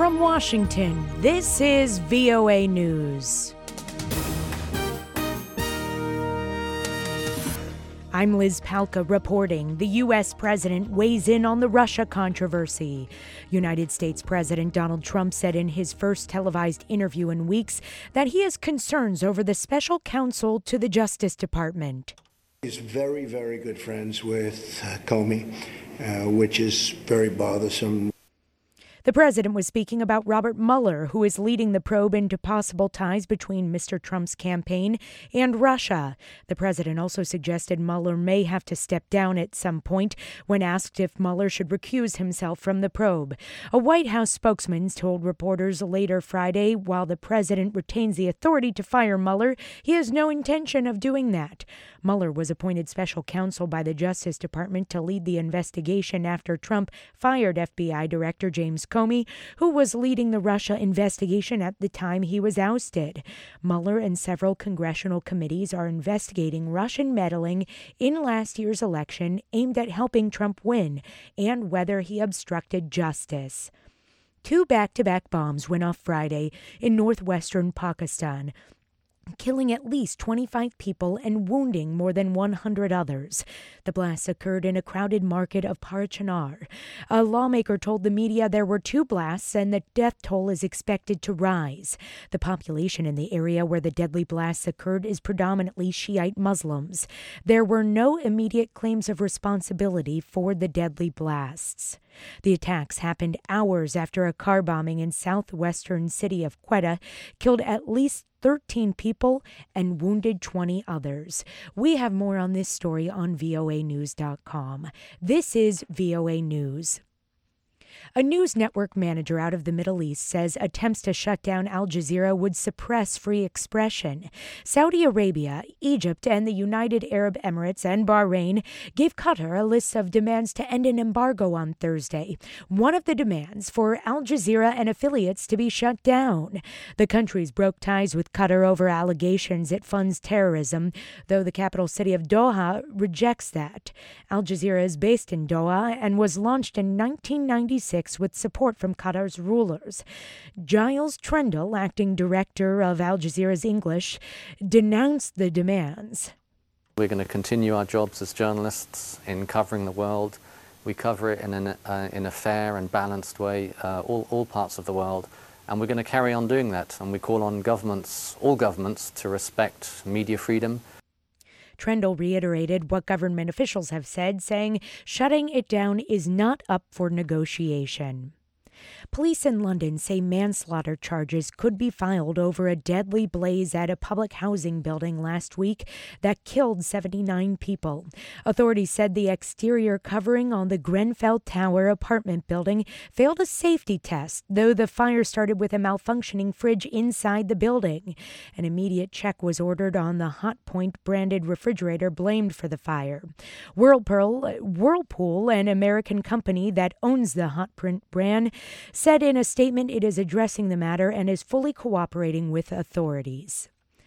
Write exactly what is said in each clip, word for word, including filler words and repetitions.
From Washington, this is V O A News. I'm Liz Palka reporting. The U S president weighs in on the Russia controversy. United States President Donald Trump said in his first televised interview in weeks that he has concerns over the special counsel to the Justice Department. He's very, very good friends with uh, Comey, uh, which is very bothersome. The president was speaking about Robert Mueller, who is leading the probe into possible ties between Mister Trump's campaign and Russia. The president also suggested Mueller may have to step down at some point when asked if Mueller should recuse himself from the probe. A White House spokesman told reporters later Friday while the president retains the authority to fire Mueller, he has no intention of doing that. Mueller was appointed special counsel by the Justice Department to lead the investigation after Trump fired F B I Director James Comey, who was leading the Russia investigation at the time he was ousted. Mueller and several congressional committees are investigating Russian meddling in last year's election aimed at helping Trump win and whether he obstructed justice. Two back-to-back bombs went off Friday in northwestern Pakistan, killing at least twenty-five people and wounding more than one hundred others. The blasts occurred in a crowded market of Parachinar. A lawmaker told the media there were two blasts and the death toll is expected to rise. The population in the area where the deadly blasts occurred is predominantly Shiite Muslims. There were no immediate claims of responsibility for the deadly blasts. The attacks happened hours after a car bombing in southwestern city of Quetta killed at least thirteen people and wounded twenty others. We have more on this story on V O A news dot com. This is V O A News. A news network manager out of the Middle East says attempts to shut down Al Jazeera would suppress free expression. Saudi Arabia, Egypt, and the United Arab Emirates and Bahrain gave Qatar a list of demands to end an embargo on Thursday. One of the demands for Al Jazeera and affiliates to be shut down. The countries broke ties with Qatar over allegations it funds terrorism, though the capital city of Doha rejects that. Al Jazeera is based in Doha and was launched in nineteen ninety-six with support from Qatar's rulers. Giles Trendle, acting director of Al Jazeera's English, denounced the demands. We're going to continue our jobs as journalists in covering the world. We cover it in, an, uh, in a fair and balanced way, uh, all, all parts of the world, and we're going to carry on doing that. And we call on governments, all governments, to respect media freedom. Trendle reiterated what government officials have said, saying shutting it down is not up for negotiation. Police in London say manslaughter charges could be filed over a deadly blaze at a public housing building last week that killed seventy-nine people. Authorities said the exterior covering on the Grenfell Tower apartment building failed a safety test, though the fire started with a malfunctioning fridge inside the building. An immediate check was ordered on the Hotpoint branded refrigerator blamed for the fire. Whirlpool, Whirlpool, an American company that owns the Hotpoint brand, said in a statement it is addressing the matter and is fully cooperating with authorities.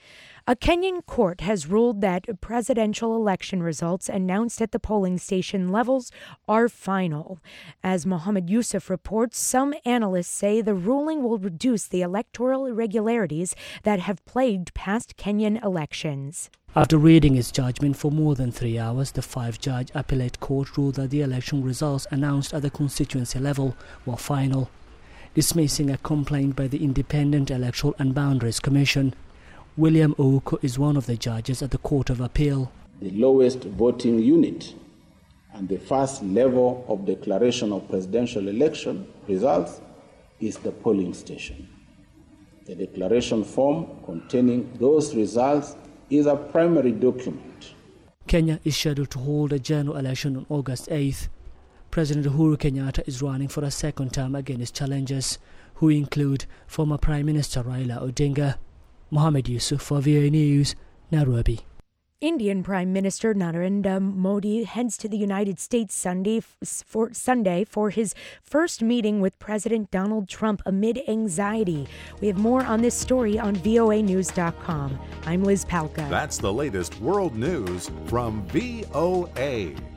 A Kenyan court has ruled that presidential election results announced at the polling station levels are final. As Mohammed Yusuf reports, some analysts say the ruling will reduce the electoral irregularities that have plagued past Kenyan elections. After reading its judgment for more than three hours, the five-judge appellate court ruled that the election results announced at the constituency level were final, dismissing a complaint by the Independent Electoral and Boundaries Commission. William Ouko is one of the judges at the Court of Appeal. The lowest voting unit and the first level of declaration of presidential election results is the polling station. The declaration form containing those results is a primary document. Kenya is scheduled to hold a general election on August eighth. President Uhuru Kenyatta is running for a second term against challengers, who include former Prime Minister Raila Odinga. Mohammed Yusuf for V O A News, Nairobi. Indian Prime Minister Narendra Modi heads to the United States Sunday for, Sunday for his first meeting with President Donald Trump amid anxiety. We have more on this story on V O A news dot com. I'm Liz Palka. That's the latest world news from V O A.